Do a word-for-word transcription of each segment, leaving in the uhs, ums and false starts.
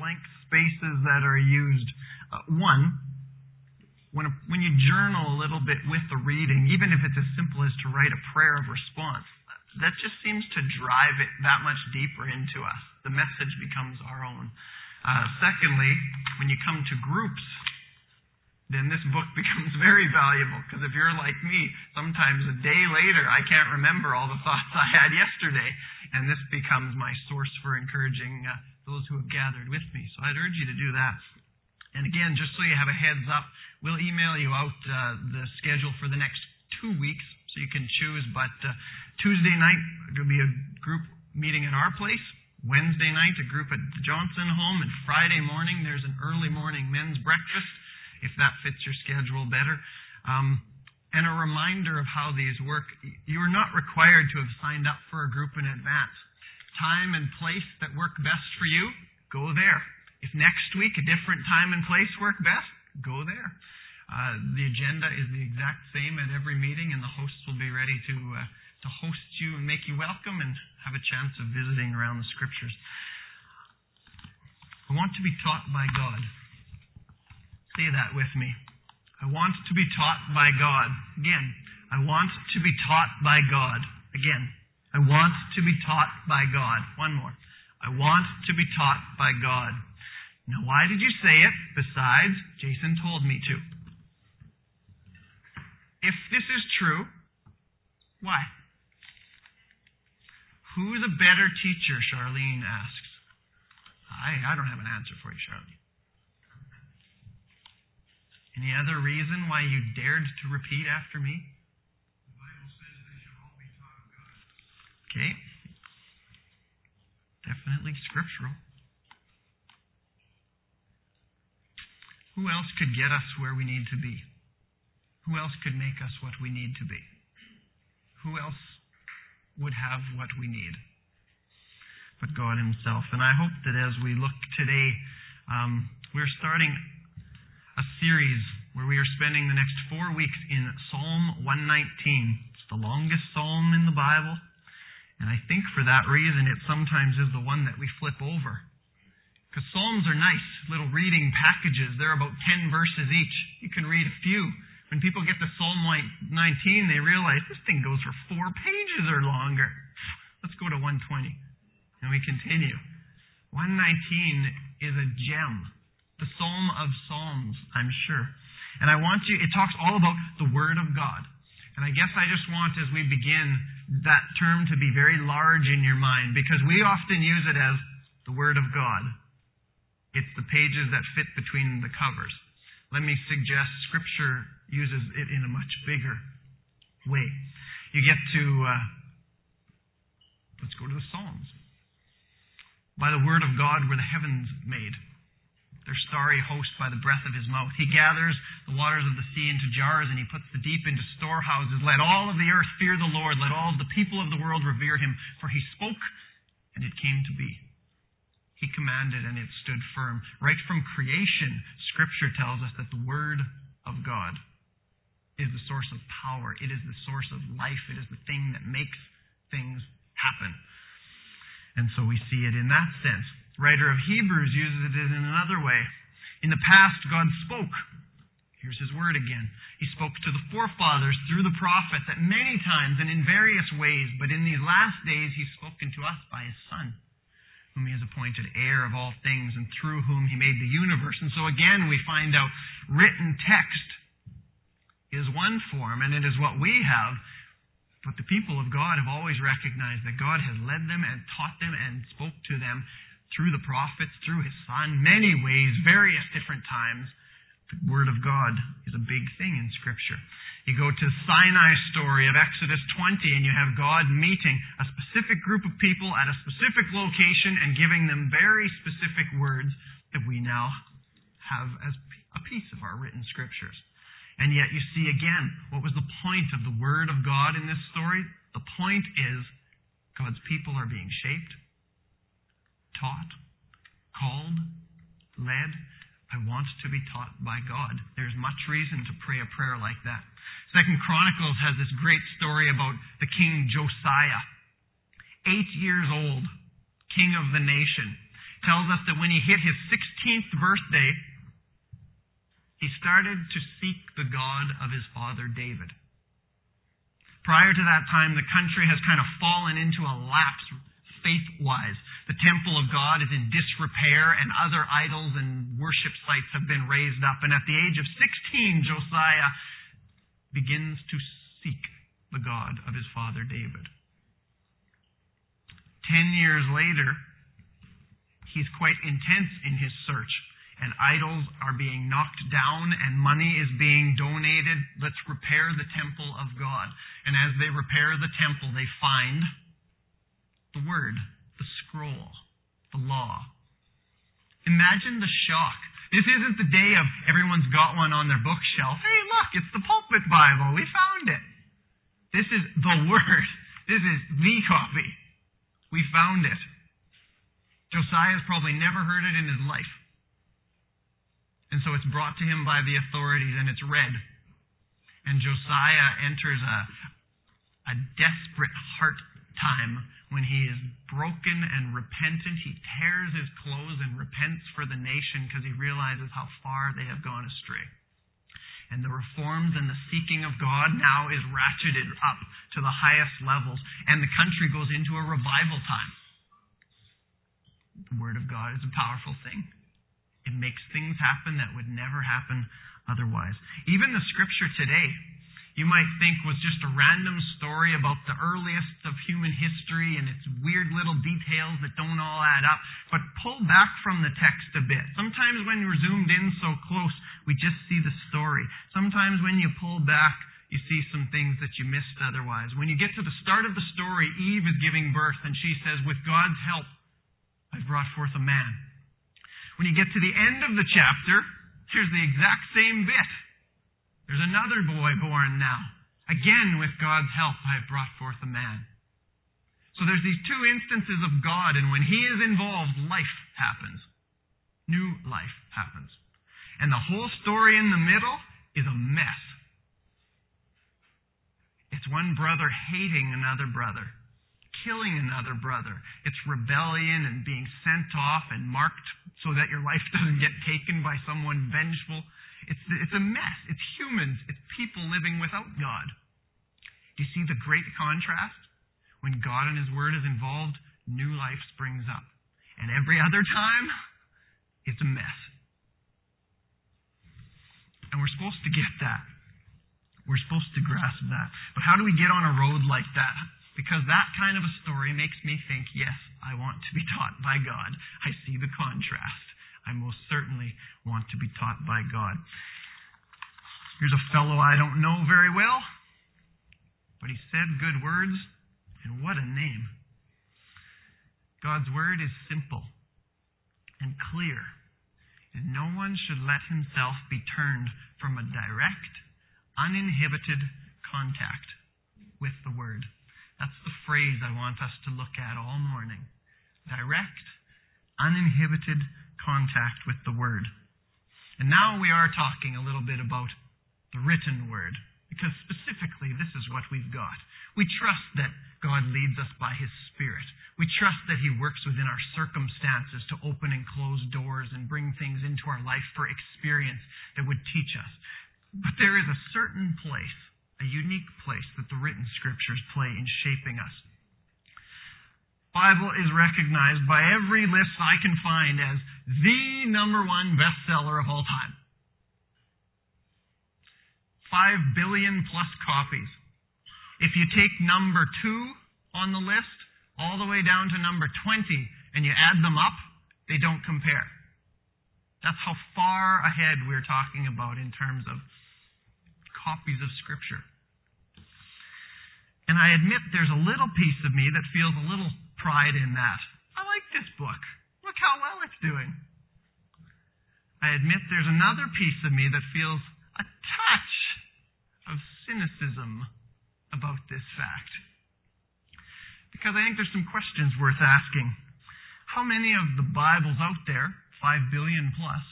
blank spaces that are used. Uh, one, when, a, when you journal a little bit with the reading, even if it's as simple as to write a prayer of response, that just seems to drive it that much deeper into us. The message becomes our own. Uh, secondly, when you come to groups, then this book becomes very valuable, because if you're like me, sometimes a day later I can't remember all the thoughts I had yesterday, and this becomes my source for encouraging uh, those who have gathered with me. So I'd urge you to do that. And again, just so you have a heads up, we'll email you out uh, the schedule for the next two weeks, so you can choose. But uh, Tuesday night, there'll be a group meeting at our place. Wednesday night, a group at the Johnson home. And Friday morning, there's an early morning men's breakfast, if that fits your schedule better. Um, and a reminder of how these work. You're not required to have signed up for a group in advance. Time and place that work best for you, go there. If next week a different time and place work best, go there. Uh, the agenda is the exact same at every meeting, and the hosts will be ready to uh, to host you and make you welcome and have a chance of visiting around the Scriptures. I want to be taught by God. Say that with me. I want to be taught by God. Again, I want to be taught by God. Again, I want to be taught by God. One more. I want to be taught by God. Now, why did you say it? Besides, Jason told me to. If this is true, why? Who's a better teacher, Charlene asks. I, I don't have an answer for you, Charlene. Any other reason why you dared to repeat after me? The Bible says they should all be taught of God. Okay. Definitely scriptural. Who else could get us where we need to be? Who else could make us what we need to be? Who else would have what we need? But God Himself. And I hope that as we look today, um, we're starting a series where we are spending the next four weeks in Psalm one nineteen. It's the longest psalm in the Bible. And I think for that reason, it sometimes is the one that we flip over. Because Psalms are nice little reading packages. They're about ten verses each. You can read a few. When people get to Psalm nineteen, they realize this thing goes for four pages or longer. Let's go to one twenty. And we continue. one nineteen is a gem. The Psalm of Psalms, I'm sure. And I want you, it talks all about the Word of God. And I guess I just want, as we begin, that term to be very large in your mind, because we often use it as the Word of God. It's the pages that fit between the covers. Let me suggest Scripture uses it in a much bigger way. You get to, uh, let's go to the Psalms. By the Word of God were the heavens made, their starry host by the breath of His mouth. He gathers the waters of the sea into jars, and He puts the deep into storehouses. Let all of the earth fear the Lord. Let all of the people of the world revere Him. For He spoke, and it came to be. He commanded, and it stood firm. Right from creation, Scripture tells us that the Word of God is the source of power. It is the source of life. It is the thing that makes things happen. And so we see it in that sense. The writer of Hebrews uses it in another way. In the past, God spoke. Here's His word again. He spoke to the forefathers through the prophets at many times and in various ways, but in these last days He's spoken to us by His Son, whom He has appointed heir of all things and through whom He made the universe. And so again we find out written text is one form, and it is what we have. But the people of God have always recognized that God has led them and taught them and spoke to them through the prophets, through His Son, many ways, various different times. The Word of God is a big thing in Scripture. You go to the Sinai story of Exodus twenty, and you have God meeting a specific group of people at a specific location and giving them very specific words that we now have as a piece of our written Scriptures. And yet you see again, what was the point of the Word of God in this story? The point is God's people are being shaped, taught, called, led. I want to be taught by God. There's much reason to pray a prayer like that. Second Chronicles has this great story about the king Josiah. Eight years old, king of the nation. tells us that when he hit his sixteenth birthday, he started to seek the God of his father David. Prior to that time, the country has kind of fallen into a lapse faith-wise. The temple of God is in disrepair, and other idols and worship sites have been raised up. And at the age of sixteen, Josiah begins to seek the God of his father David. Ten years later, he's quite intense in his search, and idols are being knocked down and money is being donated. Let's repair the temple of God. And as they repair the temple, they find the word, the scroll, the law. Imagine the shock. This isn't the day of everyone's got one on their bookshelf. Hey, look, it's the pulpit Bible. We found it. This is the word. This is the copy. We found it. Josiah's probably never heard it in his life. And so it's brought to him by the authorities and it's read. And Josiah enters a, a desperate heart time when he is broken and repentant. He tears his clothes and repents for the nation because he realizes how far they have gone astray. And the reforms and the seeking of God now is ratcheted up to the highest levels. And the country goes into a revival time. The Word of God is a powerful thing. It makes things happen that would never happen otherwise. Even the Scripture today, you might think was just a random story about the earliest of human history and its weird little details that don't all add up. But pull back from the text a bit. Sometimes when you're zoomed in so close, we just see the story. Sometimes when you pull back, you see some things that you missed otherwise. When you get to the start of the story, Eve is giving birth and she says, with God's help, I've brought forth a man. When you get to the end of the chapter, here's the exact same bit. There's another boy born now. Again, with God's help, I have brought forth a man. So there's these two instances of God, and when He is involved, life happens. New life happens. And the whole story in the middle is a mess. It's one brother hating another brother, killing another brother. It's rebellion and being sent off and marked so that your life doesn't get taken by someone vengeful. It's, it's a mess. It's humans. It's people living without God. Do you see the great contrast? When God and His Word is involved, new life springs up. And every other time, it's a mess. And we're supposed to get that. We're supposed to grasp that. But how do we get on a road like that? Because that kind of a story makes me think, yes, I want to be taught by God. I see the contrast. I most certainly want to be taught by God. Here's a fellow I don't know very well, but he said good words, and what a name. God's word is simple and clear, and no one should let himself be turned from a direct, uninhibited contact with the word. That's the phrase I want us to look at all morning. Direct, uninhibited contact with the Word. And now we are talking a little bit about the written Word, because specifically this is what we've got. We trust that God leads us by His Spirit. We trust that He works within our circumstances to open and close doors and bring things into our life for experience that would teach us. But there is a certain place, a unique place that the written Scriptures play in shaping us. Bible is recognized by every list I can find as the number one bestseller of all time. Five billion plus copies. If you take number two on the list all the way down to number twenty and you add them up, they don't compare. That's how far ahead we're talking about in terms of copies of Scripture. And I admit there's a little piece of me that feels a little pride in that. I like this book. Look how well it's doing. I admit there's another piece of me that feels a touch of cynicism about this fact. Because I think there's some questions worth asking. How many of the Bibles out there, five billion plus,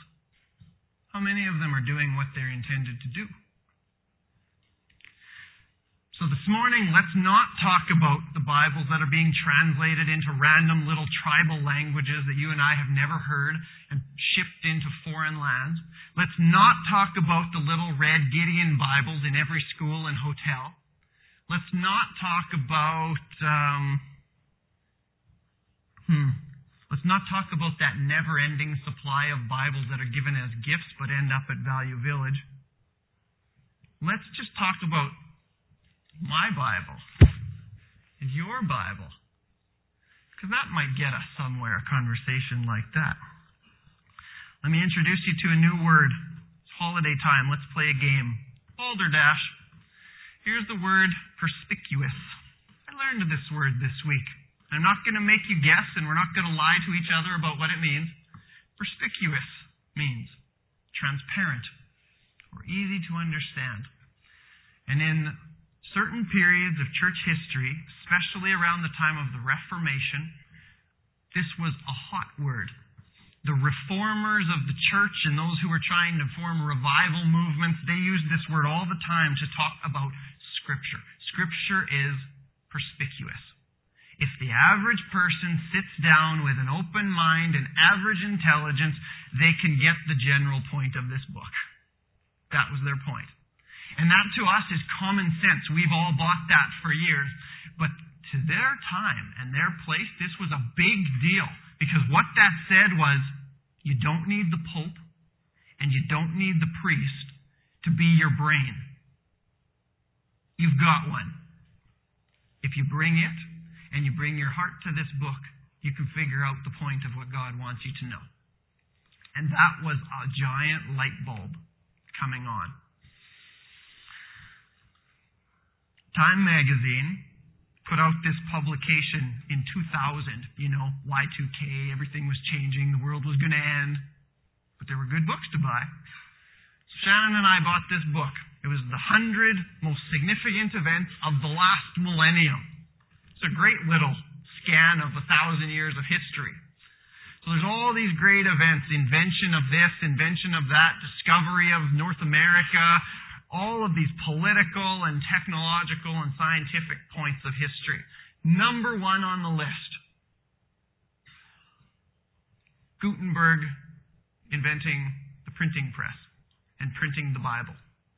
how many of them are doing what they're intended to do? So this morning, let's not talk about the Bibles that are being translated into random little tribal languages that you and I have never heard and shipped into foreign lands. Let's not talk about the little red Gideon Bibles in every school and hotel. Let's not talk about, um, hmm, let's not talk about that never-ending supply of Bibles that are given as gifts but end up at Value Village. Let's just talk about my Bible and your Bible, because that might get us somewhere, a conversation like that. Let me introduce you to a new word. It's holiday time. Let's play a game. Balderdash. Here's the word perspicuous. I learned this word this week. I'm not going to make you guess, and we're not going to lie to each other about what it means. Perspicuous means transparent or easy to understand. And in certain periods of church history, especially around the time of the Reformation, this was a hot word. The reformers of the church and those who were trying to form revival movements, they used this word all the time to talk about Scripture. Scripture is perspicuous. If the average person sits down with an open mind and average intelligence, they can get the general point of this book. That was their point. And that to us is common sense. We've all bought that for years. But to their time and their place, this was a big deal. Because what that said was, you don't need the Pope and you don't need the priest to be your brain. You've got one. If you bring it and you bring your heart to this book, you can figure out the point of what God wants you to know. And that was a giant light bulb coming on. Time magazine put out this publication in two thousand. You know, Y two K, everything was changing, the world was going to end. But there were good books to buy. So Shannon and I bought this book. It was the one hundred most significant events of the last millennium. It's a great little scan of a thousand years of history. So there's all these great events, invention of this, invention of that, discovery of North America, all of these political and technological and scientific points of history. Number one on the list, Gutenberg inventing the printing press and printing the Bible.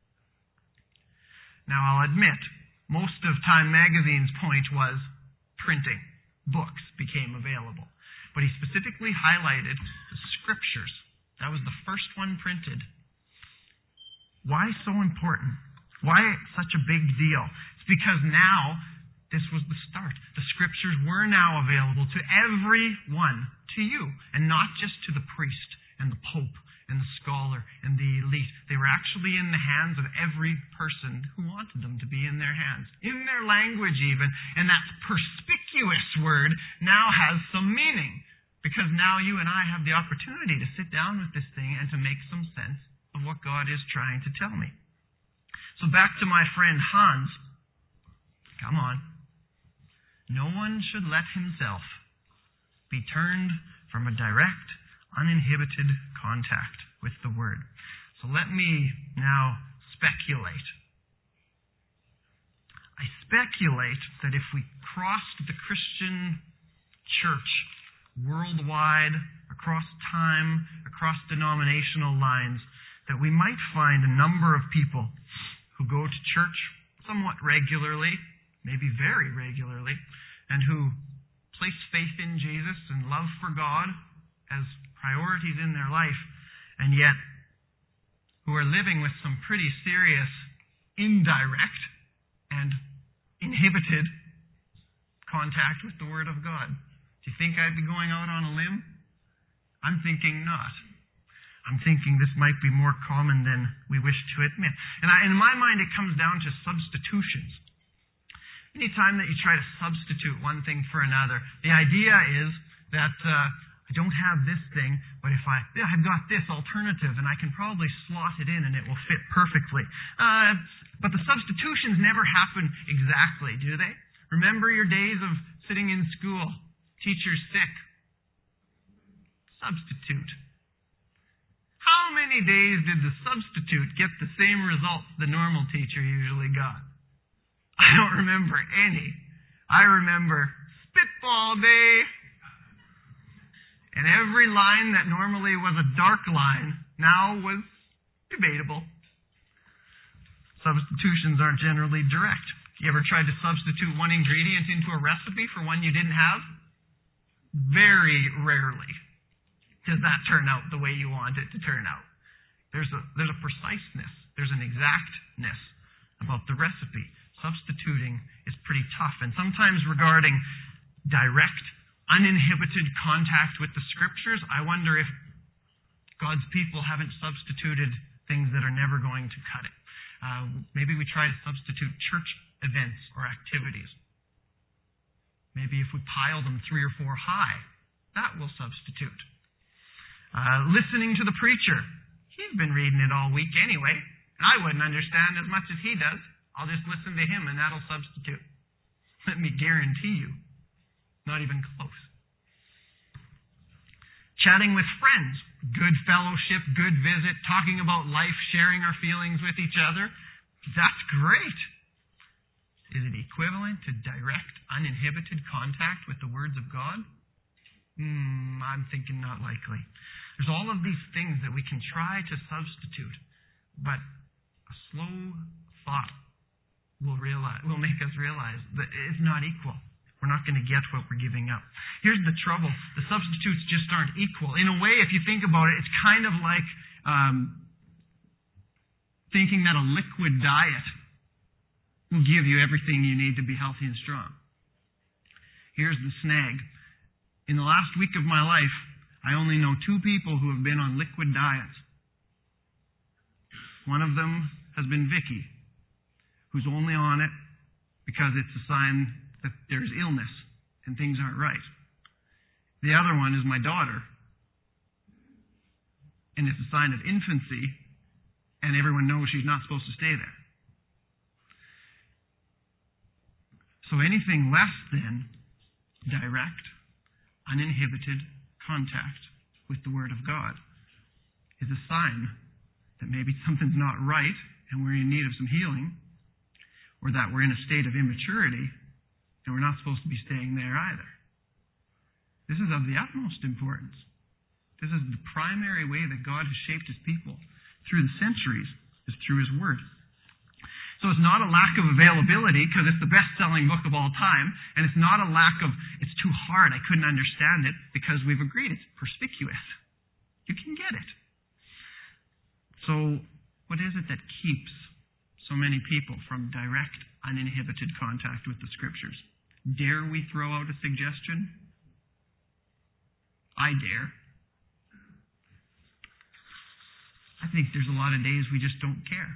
Now, I'll admit, most of Time Magazine's point was printing. Books became available. But he specifically highlighted the Scriptures. That was the first one printed. Why so important? Why such a big deal? It's because now this was the start. The Scriptures were now available to everyone, to you, and not just to the priest and the pope and the scholar and the elite. They were actually in the hands of every person who wanted them to be in their hands, in their language even. And that perspicuous word now has some meaning, because now you and I have the opportunity to sit down with this thing and to make some sense of what God is trying to tell me. So back to my friend Hans. Come on. No one should let himself be turned from a direct, uninhibited contact with the Word. So let me now speculate. I speculate that if we crossed the Christian church worldwide, across time, across denominational lines, that we might find a number of people who go to church somewhat regularly, maybe very regularly, and who place faith in Jesus and love for God as priorities in their life, and yet who are living with some pretty serious indirect and inhibited contact with the Word of God. Do you think I'd be going out on a limb? I'm thinking not. I'm thinking this might be more common than we wish to admit. And I, in my mind, it comes down to substitutions. Anytime that you try to substitute one thing for another, the idea is that uh, I don't have this thing, but if I, yeah, I've got this alternative, and I can probably slot it in and it will fit perfectly. Uh, but the substitutions never happen exactly, do they? Remember your days of sitting in school, teacher's sick. Substitute. How many days did the substitute get the same results the normal teacher usually got? I don't remember any. I remember spitball day. And every line that normally was a dark line now was debatable. Substitutions aren't generally direct. You ever tried to substitute one ingredient into a recipe for one you didn't have? Very rarely does that turn out the way you want it to turn out. There's a, there's a preciseness, there's an exactness about the recipe. Substituting is pretty tough. And sometimes regarding direct, uninhibited contact with the Scriptures, I wonder if God's people haven't substituted things that are never going to cut it. Uh, maybe we try to substitute church events or activities. Maybe if we pile them three or four high, that will substitute. Uh, listening to the preacher. He's been reading it all week anyway, and I wouldn't understand as much as he does. I'll just listen to him, and that'll substitute. Let me guarantee you, not even close. Chatting with friends. Good fellowship, good visit, talking about life, sharing our feelings with each other. That's great. Is it equivalent to direct, uninhibited contact with the words of God? Hmm, I'm thinking not likely. There's all of these things that we can try to substitute, but a slow thought will realize, will make us realize that it's not equal. We're not going to get what we're giving up. Here's the trouble. The substitutes just aren't equal. In a way, if you think about it, it's kind of like um, thinking that a liquid diet will give you everything you need to be healthy and strong. Here's the snag. In the last week of my life, I only know two people who have been on liquid diets. One of them has been Vicky, who's only on it because it's a sign that there's illness and things aren't right. The other one is my daughter, and it's a sign of infancy, and everyone knows she's not supposed to stay there. So anything less than direct, uninhibited contact with the Word of God is a sign that maybe something's not right and we're in need of some healing, or that we're in a state of immaturity and we're not supposed to be staying there either. This is of the utmost importance. This is the primary way that God has shaped His people through the centuries, is through His Word. So it's not a lack of availability, because it's the best-selling book of all time, and it's not a lack of, it's too hard, I couldn't understand it, because we've agreed it's perspicuous. You can get it. So what is it that keeps so many people from direct, uninhibited contact with the Scriptures? Dare we throw out a suggestion? I dare. I think there's a lot of days we just don't care.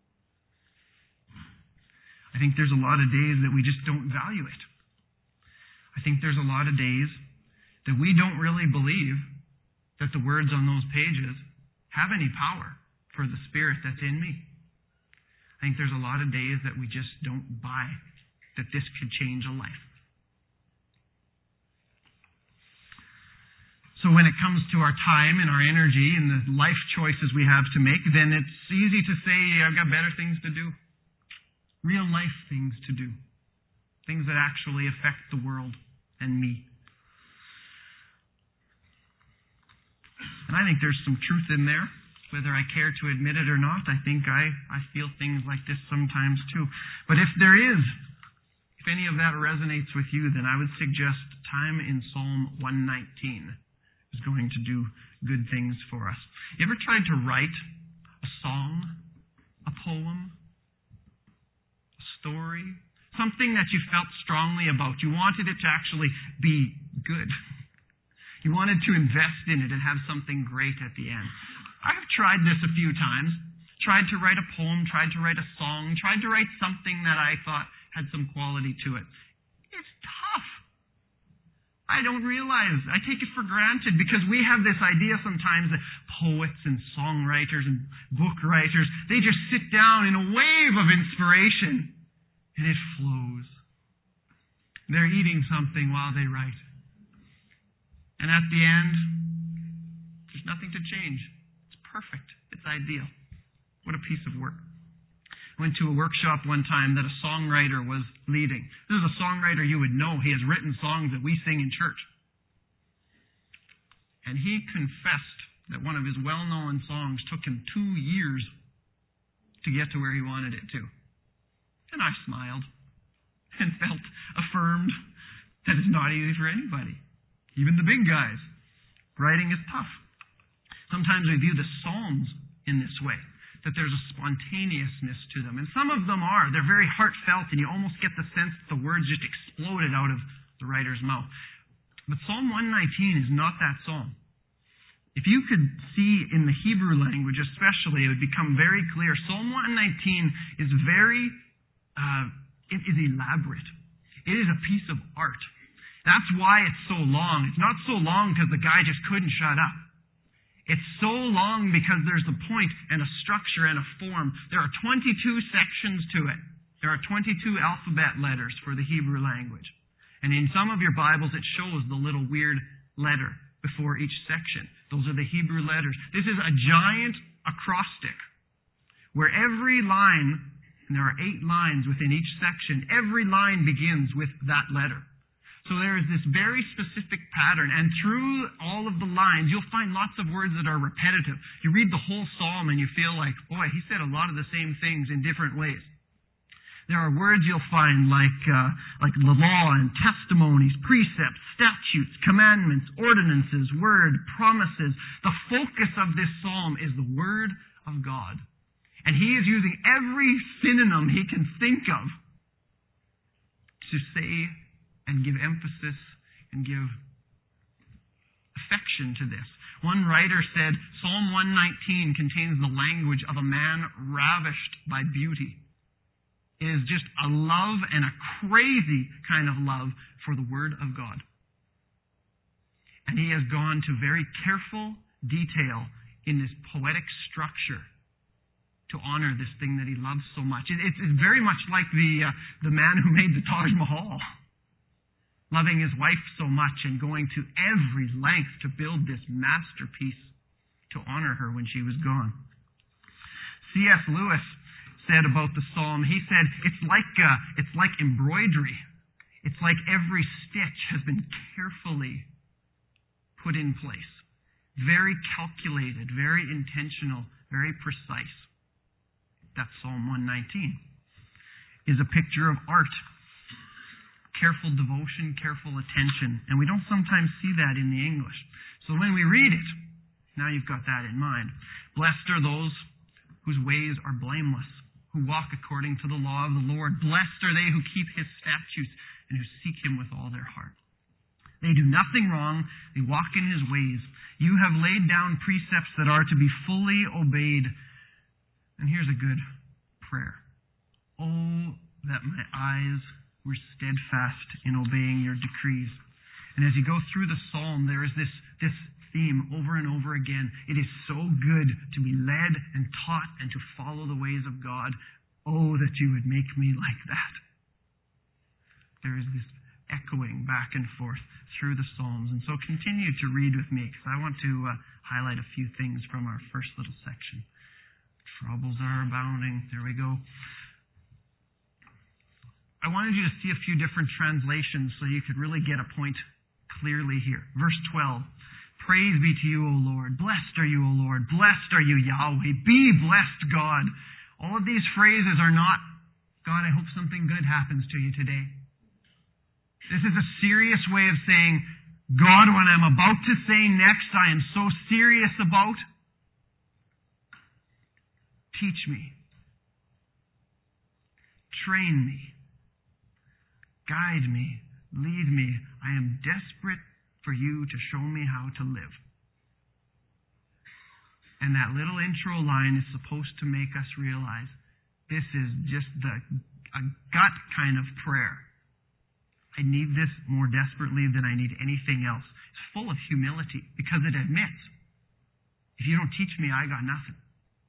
I think there's a lot of days that we just don't value it. I think there's a lot of days that we don't really believe that the words on those pages have any power for the Spirit that's in me. I think there's a lot of days that we just don't buy that this could change a life. So when it comes to our time and our energy and the life choices we have to make, then it's easy to say, I've got better things to do. Real life things to do. Things that actually affect the world and me. And I think there's some truth in there, whether I care to admit it or not. I think I, I feel things like this sometimes too. But if there is, if any of that resonates with you, then I would suggest time in Psalm one nineteen is going to do good things for us. You ever tried to write a song, a poem, a story, something that you felt strongly about? You wanted it to actually be good. You wanted to invest in it and have something great at the end. I've tried this a few times. Tried to write a poem, tried to write a song, tried to write something that I thought had some quality to it. It's tough. I don't realize. I take it for granted because we have this idea sometimes that poets and songwriters and book writers, they just sit down in a wave of inspiration and it flows. They're eating something while they write. And at the end, there's nothing to change. It's perfect. It's ideal. What a piece of work. Went to a workshop one time that a songwriter was leading. This is a songwriter you would know. He has written songs that we sing in church. And he confessed that one of his well-known songs took him two years to get to where he wanted it to. And I smiled and felt affirmed that it's not easy for anybody, even the big guys. Writing is tough. Sometimes we view the Psalms in this way, that there's a spontaneousness to them. And some of them are. They're very heartfelt, and you almost get the sense that the words just exploded out of the writer's mouth. But Psalm one nineteen is not that psalm. If you could see in the Hebrew language especially, it would become very clear. Psalm one nineteen is very, uh, it is elaborate. It is a piece of art. That's why it's so long. It's not so long because the guy just couldn't shut up. It's so long because there's a point and a structure and a form. There are twenty-two sections to it. There are twenty-two alphabet letters for the Hebrew language. And in some of your Bibles, it shows the little weird letter before each section. Those are the Hebrew letters. This is a giant acrostic where every line, and there are eight lines within each section, every line begins with that letter. So there is this very specific pattern, and through all of the lines, you'll find lots of words that are repetitive. You read the whole psalm and you feel like, boy, he said a lot of the same things in different ways. There are words you'll find like uh, like the law and testimonies, precepts, statutes, commandments, ordinances, word, promises. The focus of this psalm is the word of God. And he is using every synonym he can think of to say and give emphasis and give affection to this. One writer said, Psalm one nineteen contains the language of a man ravished by beauty. It is just a love and a crazy kind of love for the Word of God. And he has gone to very careful detail in this poetic structure to honor this thing that he loves so much. It's very much like the uh, the man who made the Taj Mahal, loving his wife so much and going to every length to build this masterpiece to honor her when she was gone. C S Lewis said about the psalm, he said, it's like uh, it's like embroidery. It's like every stitch has been carefully put in place. Very calculated, very intentional, very precise. That's Psalm one nineteen. Is a picture of art. Careful devotion, careful attention. And we don't sometimes see that in the English. So when we read it, now you've got that in mind. Blessed are those whose ways are blameless, who walk according to the law of the Lord. Blessed are they who keep his statutes and who seek him with all their heart. They do nothing wrong. They walk in his ways. You have laid down precepts that are to be fully obeyed. And here's a good prayer. Oh, that my eyes were steadfast in obeying your decrees. And as you go through the psalm, there is this, this theme over and over again. It is so good to be led and taught and to follow the ways of God. Oh, that you would make me like that. There is this echoing back and forth through the Psalms. And so continue to read with me, because I want to uh, highlight a few things from our first little section. Troubles are abounding. There we go. I wanted you to see a few different translations so you could really get a point clearly here. Verse twelve. Praise be to you, O Lord. Blessed are you, O Lord. Blessed are you, Yahweh. Be blessed, God. All of these phrases are not, God, I hope something good happens to you today. This is a serious way of saying, God, what I'm about to say next, I am so serious about. Teach me. Train me. Guide me. Lead me. I am desperate for you to show me how to live. And that little intro line is supposed to make us realize this is just the a gut kind of prayer. I need this more desperately than I need anything else. It's full of humility because it admits, if you don't teach me, I got nothing.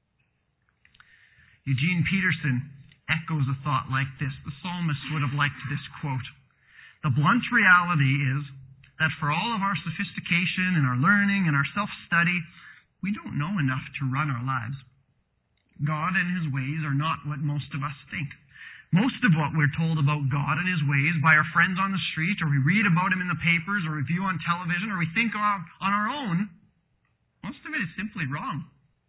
Eugene Peterson echoes a thought like this. The psalmist would have liked this quote. The blunt reality is that for all of our sophistication and our learning and our self-study, we don't know enough to run our lives. God and His ways are not what most of us think. Most of what we're told about God and His ways by our friends on the street, or we read about Him in the papers, or review on television, or we think on, on our own, most of it is simply wrong.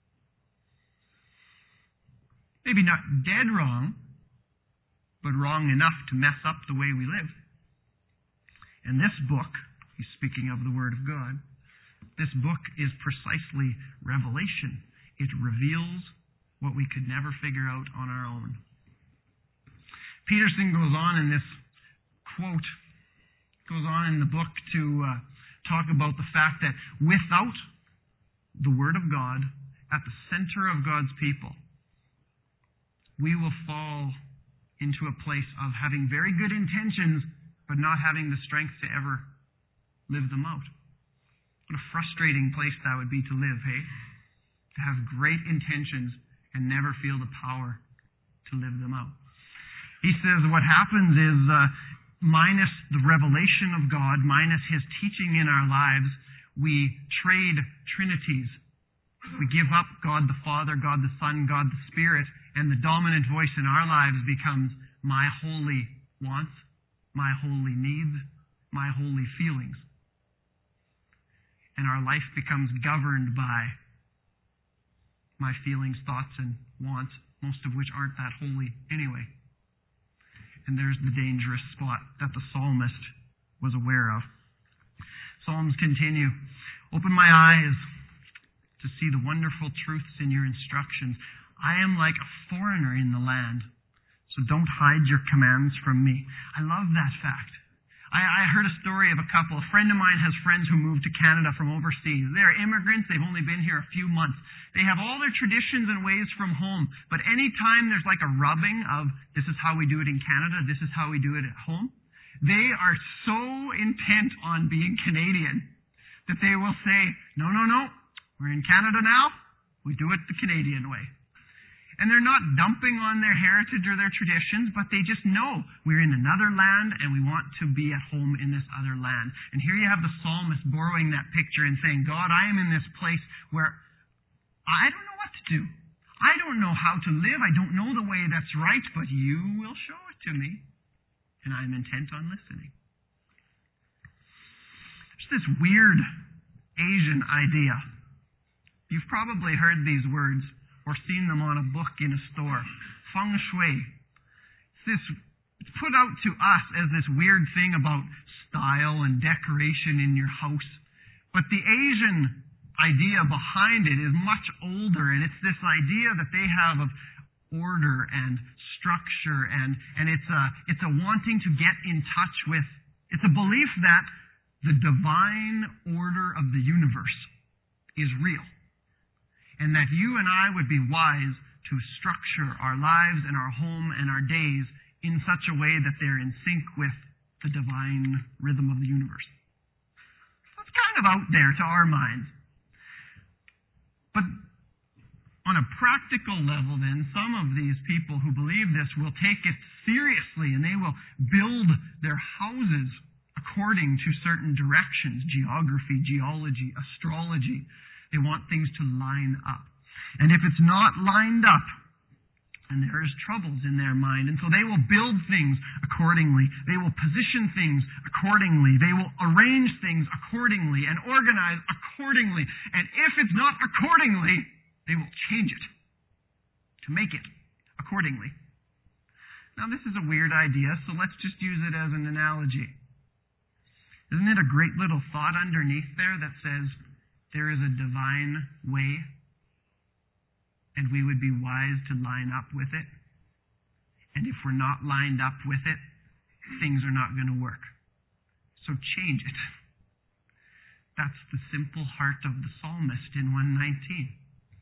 Maybe not dead wrong, but wrong enough to mess up the way we live. And this book, he's speaking of the Word of God, this book is precisely revelation. It reveals what we could never figure out on our own. Peterson goes on in this quote, goes on in the book to uh, talk about the fact that without the Word of God at the center of God's people, we will fall into a place of having very good intentions, but not having the strength to ever live them out. What a frustrating place that would be to live, hey? To have great intentions and never feel the power to live them out. He says what happens is, uh, minus the revelation of God, minus His teaching in our lives, we trade trinities. We give up God the Father, God the Son, God the Spirit, and the dominant voice in our lives becomes my holy wants, my holy needs, my holy feelings. And our life becomes governed by my feelings, thoughts, and wants, most of which aren't that holy anyway. And there's the dangerous spot that the psalmist was aware of. Psalms continue. Open my eyes to see the wonderful truths in your instructions. I am like a foreigner in the land, so don't hide your commands from me. I love that fact. I, I heard a story of a couple. A friend of mine has friends who moved to Canada from overseas. They're immigrants. They've only been here a few months. They have all their traditions and ways from home. But any time there's like a rubbing of this is how we do it in Canada, this is how we do it at home, they are so intent on being Canadian that they will say, no, no, no, we're in Canada now. We do it the Canadian way. And they're not dumping on their heritage or their traditions, but they just know we're in another land and we want to be at home in this other land. And here you have the psalmist borrowing that picture and saying, God, I am in this place where I don't know what to do. I don't know how to live. I don't know the way that's right, but you will show it to me. And I'm intent on listening. There's this weird Asian idea. You've probably heard these words or seen them on a book in a store. Feng Shui. It's, this, it's put out to us as this weird thing about style and decoration in your house. But the Asian idea behind it is much older, and it's this idea that they have of order and structure, and, and it's a, it's a wanting to get in touch with, it's a belief that the divine order of the universe is real. And that you and I would be wise to structure our lives and our home and our days in such a way that they're in sync with the divine rhythm of the universe. That's kind of out there to our minds. But on a practical level then, some of these people who believe this will take it seriously and they will build their houses according to certain directions, geography, geology, astrology. They want things to line up. And if it's not lined up, then there is troubles in their mind. And so they will build things accordingly. They will position things accordingly. They will arrange things accordingly and organize accordingly. And if it's not accordingly, they will change it to make it accordingly. Now this is a weird idea, so let's just use it as an analogy. Isn't it a great little thought underneath there that says, there is a divine way, and we would be wise to line up with it. And if we're not lined up with it, things are not going to work. So change it. That's the simple heart of the psalmist in one nineteen.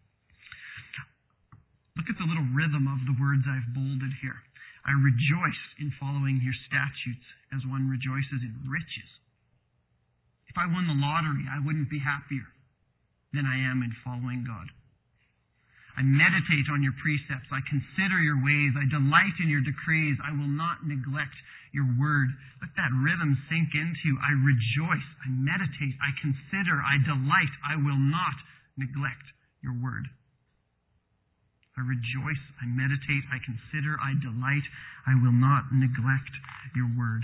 Look at the little rhythm of the words I've bolded here. I rejoice in following your statutes as one rejoices in riches. If I won the lottery, I wouldn't be happier than I am in following God. I meditate on your precepts. I consider your ways. I delight in your decrees. I will not neglect your word. Let that rhythm sink into you. I rejoice. I meditate. I consider. I delight. I will not neglect your word. I rejoice, I meditate, I consider, I delight. I will not neglect your word.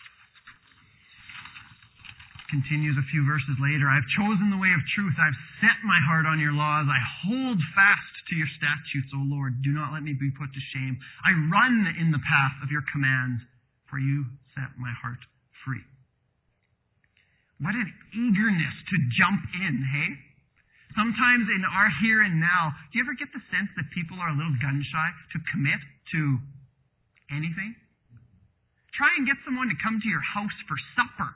Continues a few verses later. I've chosen the way of truth. I've set my heart on your laws. I hold fast to your statutes, O Lord. Do not let me be put to shame. I run in the path of your commands, for you set my heart free. What an eagerness to jump in, hey? Sometimes in our here and now, do you ever get the sense that people are a little gun-shy to commit to anything? Try and get someone to come to your house for supper.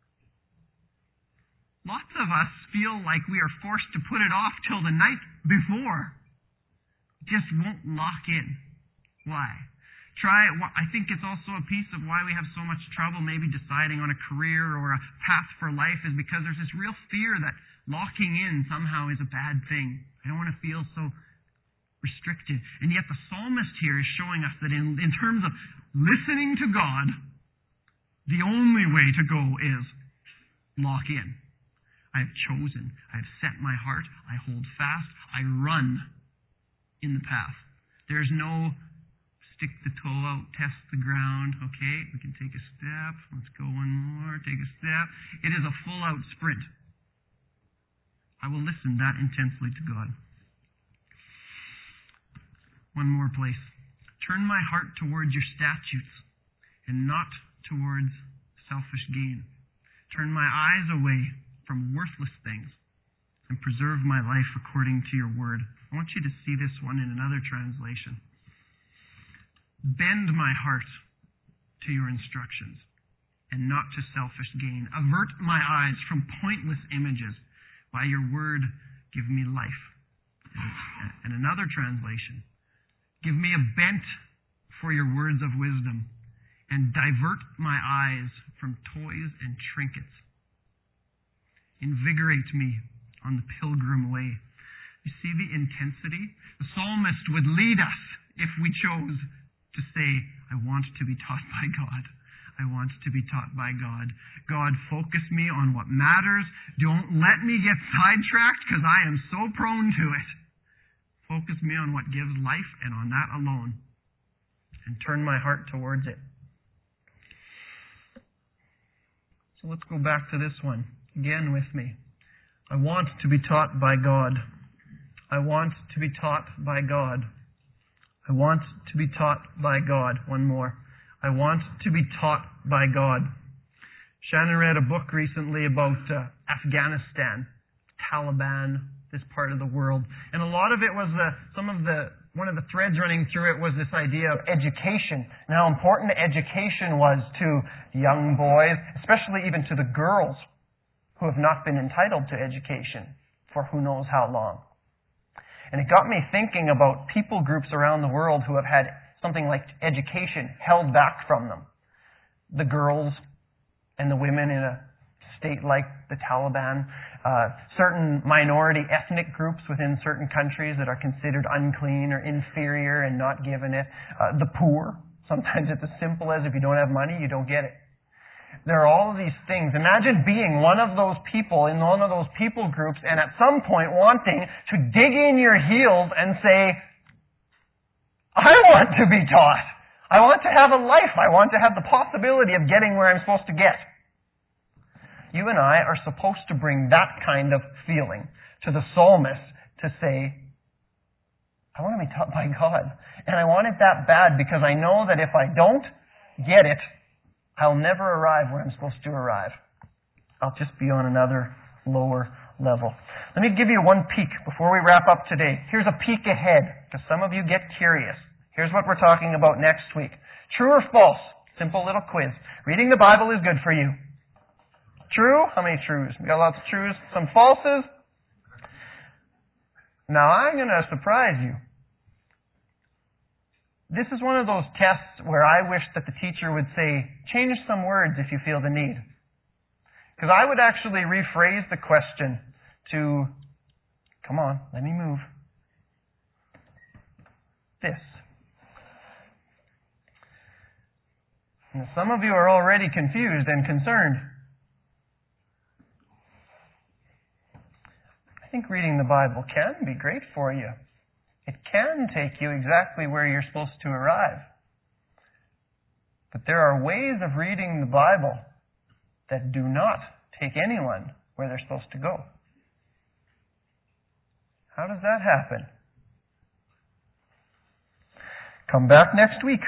Lots of us feel like we are forced to put it off till the night before. Just won't lock in. Why? Try. I think it's also a piece of why we have so much trouble maybe deciding on a career or a path for life is because there's this real fear that locking in somehow is a bad thing. I don't want to feel so restricted. And yet the psalmist here is showing us that in, in terms of listening to God, the only way to go is lock in. I have chosen. I have set my heart. I hold fast. I run in the path. There's no stick the toe out, test the ground. Okay, we can take a step. Let's go one more. Take a step. It is a full-out sprint. I will listen that intensely to God. One more place. Turn my heart towards your statutes and not towards selfish gain. Turn my eyes away from worthless things and preserve my life according to your word. I want you to see this one in another translation. Bend my heart to your instructions and not to selfish gain. Avert my eyes from pointless images. By your word, give me life. And another translation. Give me a bent for your words of wisdom and divert my eyes from toys and trinkets. Invigorate me on the pilgrim way. You see the intensity? The psalmist would lead us if we chose to say, I want to be taught by God. I want to be taught by God. God, focus me on what matters. Don't let me get sidetracked because I am so prone to it. Focus me on what gives life and on that alone. And turn my heart towards it. So let's go back to this one. Again with me. I want to be taught by God. I want to be taught by God. I want to be taught by God. One more. I want to be taught by God. Shannon read a book recently about uh, Afghanistan, Taliban, this part of the world. And a lot of it was uh, some of the, one of the threads running through it was this idea of education. And how important education was to young boys, especially even to the girls who have not been entitled to education for who knows how long. And it got me thinking about people groups around the world who have had something like education held back from them. The girls and the women in a state like the Taliban, uh, certain minority ethnic groups within certain countries that are considered unclean or inferior and not given it. Uh, the poor. Sometimes it's as simple as if you don't have money, you don't get it. There are all of these things. Imagine being one of those people in one of those people groups and at some point wanting to dig in your heels and say, I want to be taught. I want to have a life. I want to have the possibility of getting where I'm supposed to get. You and I are supposed to bring that kind of feeling to the psalmist to say, I want to be taught by God. And I want it that bad because I know that if I don't get it, I'll never arrive where I'm supposed to arrive. I'll just be on another lower level. Let me give you one peek before we wrap up today. Here's a peek ahead, because some of you get curious. Here's what we're talking about next week. True or false? Simple little quiz. Reading the Bible is good for you. True? How many trues? We got lots of trues. Some falses? Now I'm going to surprise you. This is one of those tests where I wish that the teacher would say, change some words if you feel the need. Because I would actually rephrase the question to, come on, let me move. This. And some of you are already confused and concerned. I think reading the Bible can be great for you. It can take you exactly where you're supposed to arrive. But there are ways of reading the Bible that do not take anyone where they're supposed to go. How does that happen? Come back next week.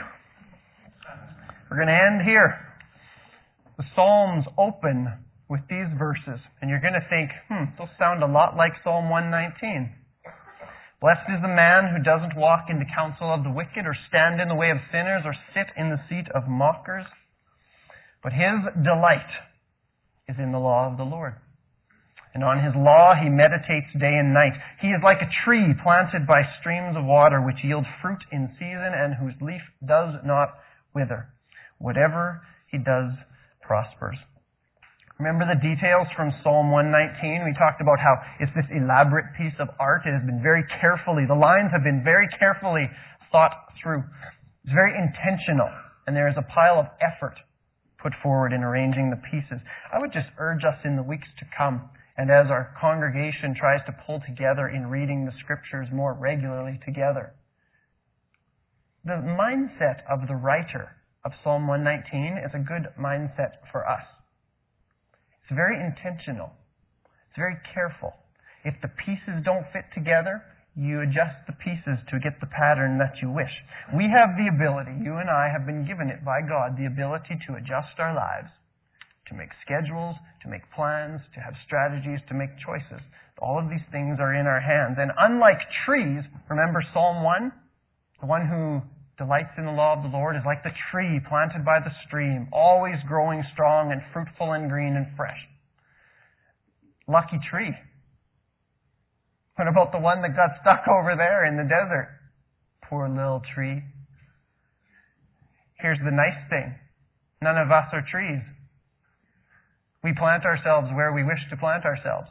We're going to end here. The Psalms open with these verses, and you're going to think, hmm, those sound a lot like Psalm one nineteen. Blessed is the man who doesn't walk in the counsel of the wicked, or stand in the way of sinners, or sit in the seat of mockers. But his delight is in the law of the Lord. And on his law he meditates day and night. He is like a tree planted by streams of water, which yield fruit in season, and whose leaf does not wither. Whatever he does prospers. Remember the details from Psalm one nineteen? We talked about how it's this elaborate piece of art. It has been very carefully, the lines have been very carefully thought through. It's very intentional, and there is a pile of effort put forward in arranging the pieces. I would just urge us in the weeks to come, and as our congregation tries to pull together in reading the Scriptures more regularly together, the mindset of the writer of Psalm one nineteen is a good mindset for us. It's very intentional. It's very careful. If the pieces don't fit together, you adjust the pieces to get the pattern that you wish. We have the ability, you and I have been given it by God, the ability to adjust our lives, to make schedules, to make plans, to have strategies, to make choices. All of these things are in our hands. And unlike trees, remember Psalm one? The one who delights in the law of the Lord is like the tree planted by the stream, always growing strong and fruitful and green and fresh. Lucky tree. What about the one that got stuck over there in the desert? Poor little tree. Here's the nice thing. None of us are trees. We plant ourselves where we wish to plant ourselves.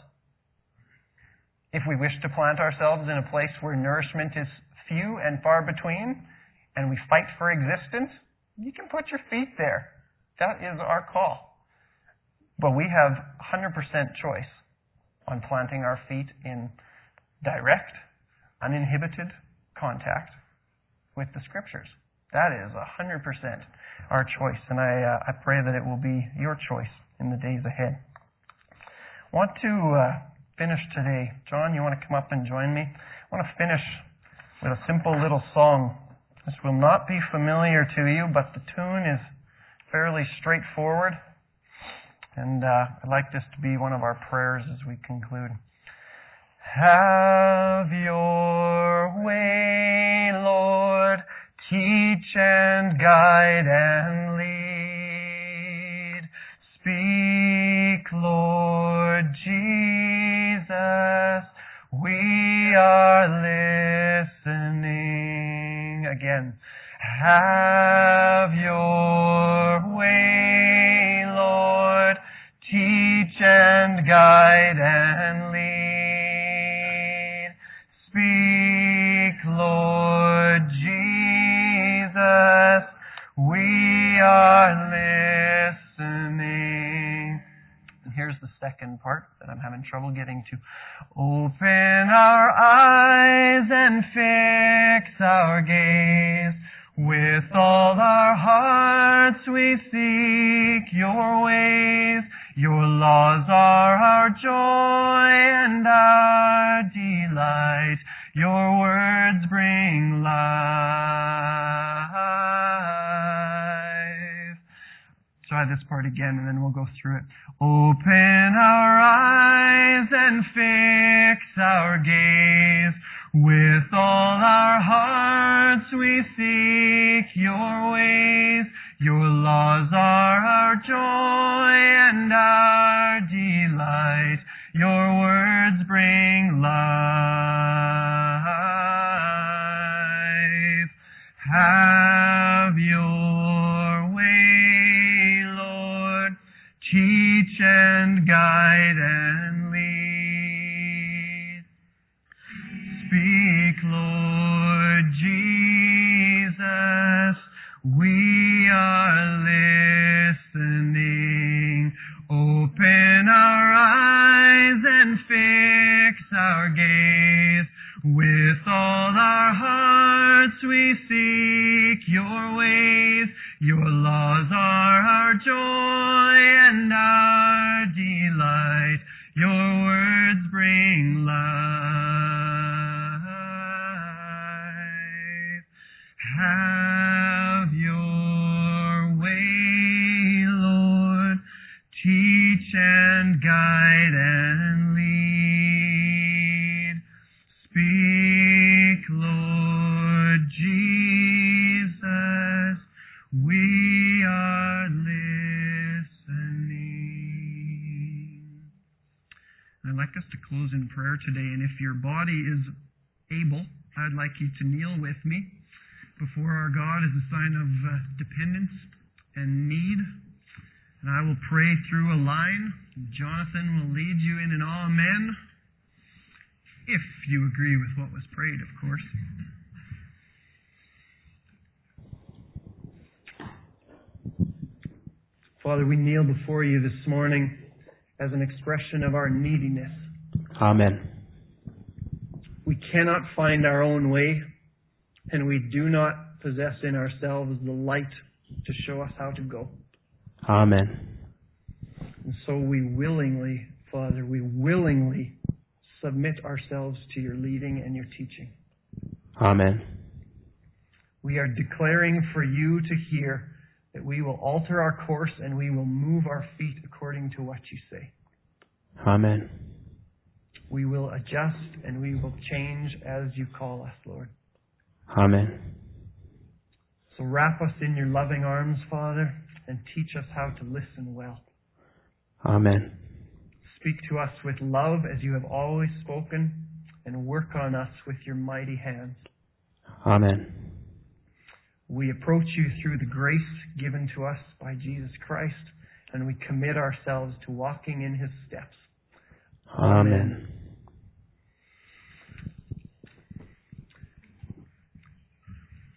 If we wish to plant ourselves in a place where nourishment is few and far between, and we fight for existence, you can put your feet there. That is our call. But we have one hundred percent choice on planting our feet in direct, uninhibited contact with the Scriptures. That is one hundred percent our choice, and I, uh, I pray that it will be your choice in the days ahead. I want to uh, finish today. John, you want to come up and join me? I want to finish with a simple little song. This will not be familiar to you, but the tune is fairly straightforward. And uh, I'd like this to be one of our prayers as we conclude. Have your way, Lord. Teach and guide and lead. Speak, Lord Jesus. We are listening. Again. Have your way, Lord. Teach and guide and lead. Speak, Lord Jesus. We are listening. And here's the second part that I'm having trouble getting to. Open our eyes and fix our gaze. With all our hearts we seek your ways. Your laws are our joy and our delight. Your words bring life. Try this part again and then we'll go through it. Open our eyes and fix our gaze. With all our hearts we seek your ways. Your laws are our joy and our delight. Your words bring life. Have your way, Lord. Teach and guide and lead. Speak, Lord Jesus. We are listening. With all our hearts we seek your ways. Your laws are our joy and our delight. Your words bring life. Have your way, Lord. Teach and guide and lead. Speak, Lord Jesus. We are listening. I'd like us to close in prayer today, and if your body is able, I'd like you to kneel with me before our God as a sign of uh, dependence and need. And I will pray through a line. Jonathan will lead you in an amen, if you agree with what was prayed, of course. Father, we kneel before you this morning as an expression of our neediness. Amen. We cannot find our own way, and we do not possess in ourselves the light to show us how to go. Amen. And so we willingly, Father, we willingly submit ourselves to your leading and your teaching. Amen. We are declaring for you to hear that we will alter our course and we will move our feet according to what you say. Amen. We will adjust and we will change as you call us, Lord. Amen. So wrap us in your loving arms, Father, and teach us how to listen well. Amen. Speak to us with love as you have always spoken, and work on us with your mighty hands. Amen. We approach you through the grace given to us by Jesus Christ, and we commit ourselves to walking in his steps. Amen. Amen.